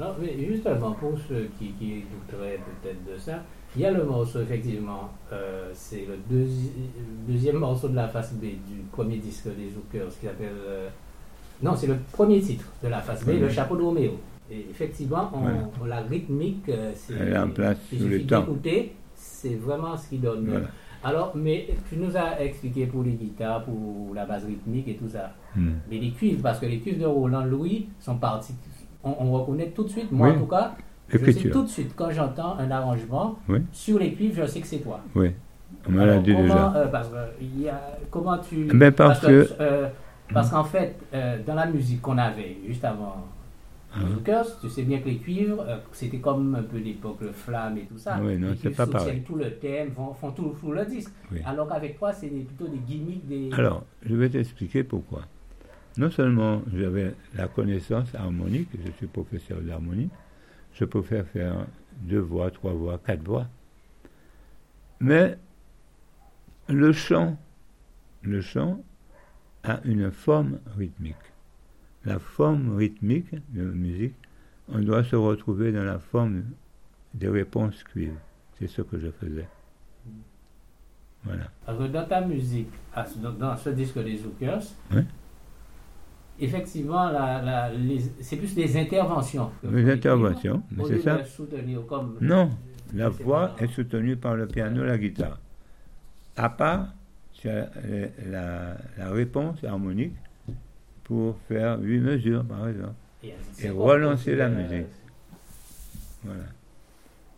Non, mais justement, pour ceux qui douteraient peut-être de ça, il y a le morceau, effectivement, c'est le deuxième morceau de la face B du premier disque des Zoukers qui s'appelle. Non, c'est le premier titre de la face B, Le Chapeau de Roméo. Et effectivement, la rythmique, elle est en place il suffit d'écouter, c'est vraiment ce qui donne. Voilà. Alors, mais tu nous as expliqué pour les guitares, pour la base rythmique et tout ça. Mais les cuivres, parce que les cuivres de Roland Louis sont partis. On reconnaît tout de suite, moi en tout cas, je sais tout de suite, quand j'entends un arrangement sur les cuivres, je sais que c'est toi. Oui, on me l'a dit déjà. Comment tu... Parce qu'en fait, dans la musique qu'on avait juste avant Zoukers, tu sais bien que les cuivres, c'était comme un peu l'époque, le flamme et tout ça. Oui, non, c'est pas pareil. Tout le thème, font tout le disque. Oui. Alors qu'avec toi, c'est plutôt des gimmicks. Alors, je vais t'expliquer pourquoi. Non seulement j'avais la connaissance harmonique, je suis professeur d'harmonie, je préfère faire 2 voix, 3 voix, 4 voix. Mais le chant a une forme rythmique. La forme rythmique de la musique, on doit se retrouver dans la forme des réponses cuivres. C'est ce que je faisais. Voilà. Alors, dans ta musique, dans ce disque des Zoukers, effectivement, c'est plus des interventions. Les interventions, mais c'est ça. Comme non, la voix est soutenue par le piano et la guitare. À part, tu as la réponse harmonique pour faire 8 mesures, par exemple, et relancer la musique. Voilà.